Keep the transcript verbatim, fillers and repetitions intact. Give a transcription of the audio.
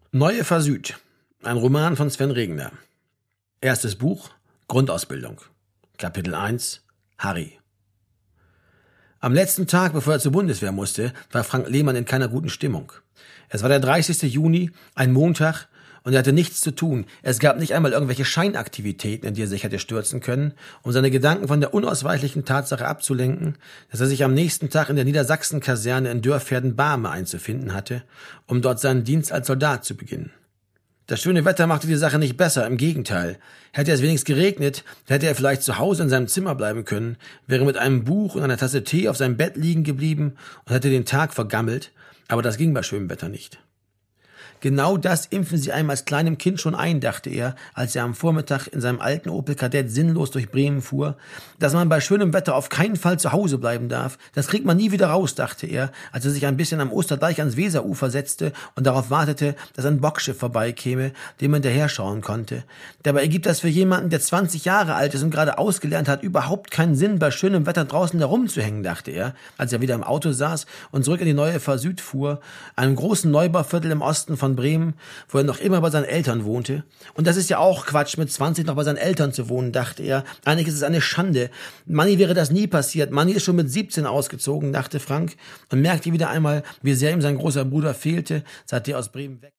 Neue Süd, ein Roman von Sven Regner. Erstes Buch, Grundausbildung. Kapitel eins, Harry. Am letzten Tag, bevor er zur Bundeswehr musste, war Frank Lehmann in keiner guten Stimmung. Es war der dreißigste Juni, ein Montag, und er hatte nichts zu tun. Es gab nicht einmal irgendwelche Scheinaktivitäten, in die er sich hätte stürzen können, um seine Gedanken von der unausweichlichen Tatsache abzulenken, dass er sich am nächsten Tag in der Niedersachsen-Kaserne in Dörferden-Barme einzufinden hatte, um dort seinen Dienst als Soldat zu beginnen. Das schöne Wetter machte die Sache nicht besser, im Gegenteil. Hätte es wenigstens geregnet, hätte er vielleicht zu Hause in seinem Zimmer bleiben können, wäre mit einem Buch und einer Tasse Tee auf seinem Bett liegen geblieben und hätte den Tag vergammelt, aber das ging bei schönem Wetter nicht. Genau das impfen sie einem als kleinem Kind schon ein, dachte er, als er am Vormittag in seinem alten Opel Kadett sinnlos durch Bremen fuhr. Dass man bei schönem Wetter auf keinen Fall zu Hause bleiben darf, das kriegt man nie wieder raus, dachte er, als er sich ein bisschen am Osterdeich ans Weserufer setzte und darauf wartete, dass ein Bockschiff vorbeikäme, dem man hinterher schauen konnte. Dabei ergibt das für jemanden, der zwanzig Jahre alt ist und gerade ausgelernt hat, überhaupt keinen Sinn, bei schönem Wetter draußen herumzuhängen, dachte er, als er wieder im Auto saß und zurück in die Neue Süd fuhr, einem großen Neubauviertel im Osten von Bremen, wo er noch immer bei seinen Eltern wohnte. Und das ist ja auch Quatsch, mit zwanzig noch bei seinen Eltern zu wohnen, dachte er. Eigentlich ist es eine Schande. Manni wäre das nie passiert. Manni ist schon mit siebzehn ausgezogen, dachte Frank und merkte wieder einmal, wie sehr ihm sein großer Bruder fehlte, seit er aus Bremen weg